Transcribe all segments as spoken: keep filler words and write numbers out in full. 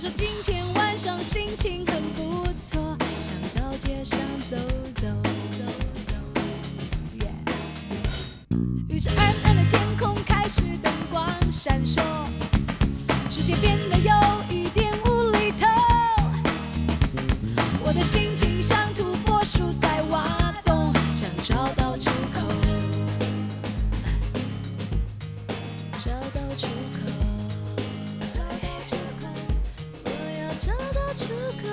说今天晚上心情很不错，想到街上走走走走。Yeah. 于是暗暗的天空开始灯光闪烁，世界变得有一点无厘头。我的心情像土拨鼠在挖洞，想找到出口，找到出口。找到出口，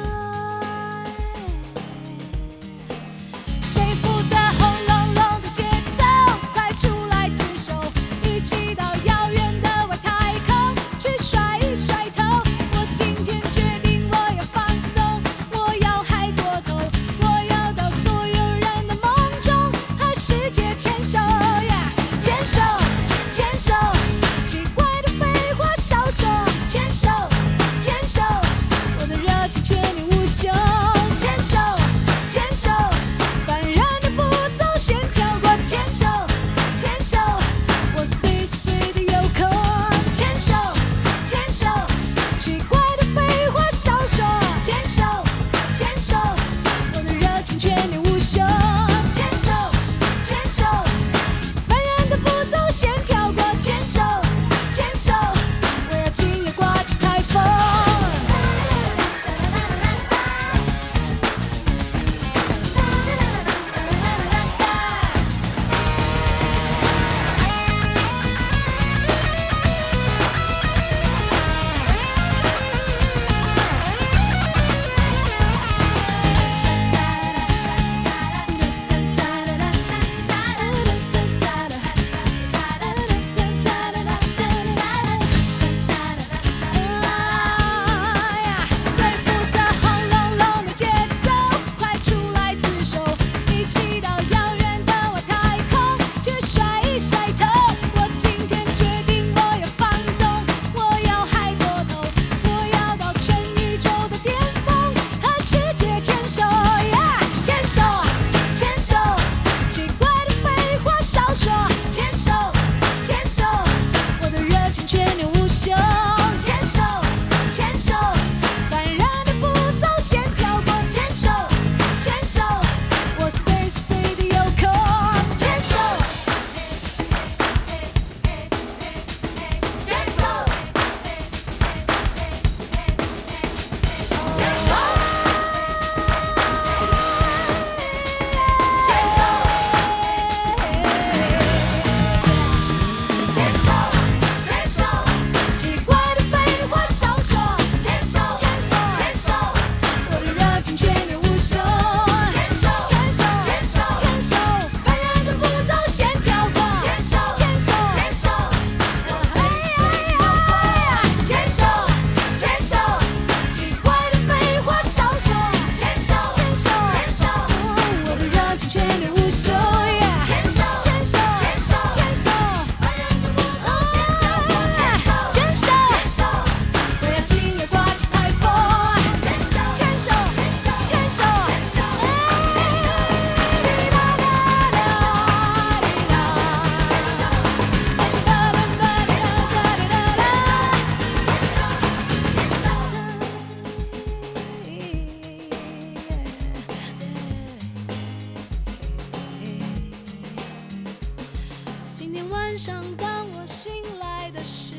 谁负责轰隆隆的节奏？快出来自首，一起到遥远的外太空去甩一甩头。我今天决定我要放纵，我要嗨过头，我要到所有人的梦中和世界牵手， yeah, 牵手，牵手，奇怪的废话少说，牵手，牵手。热情却你无休，牵手，牵手，烦人的步骤先跳过，牵手，牵手，我随时随地有空，牵手，牵手，奇怪的废话少说，牵手，牵手，我的热情却你无休，牵手，牵手，烦人的步骤先跳过，牵手，牵手，我要今夜刮起台风。今天晚上当我醒来的时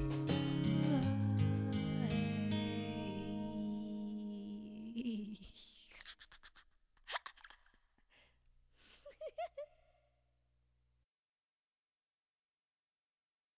候。Hey.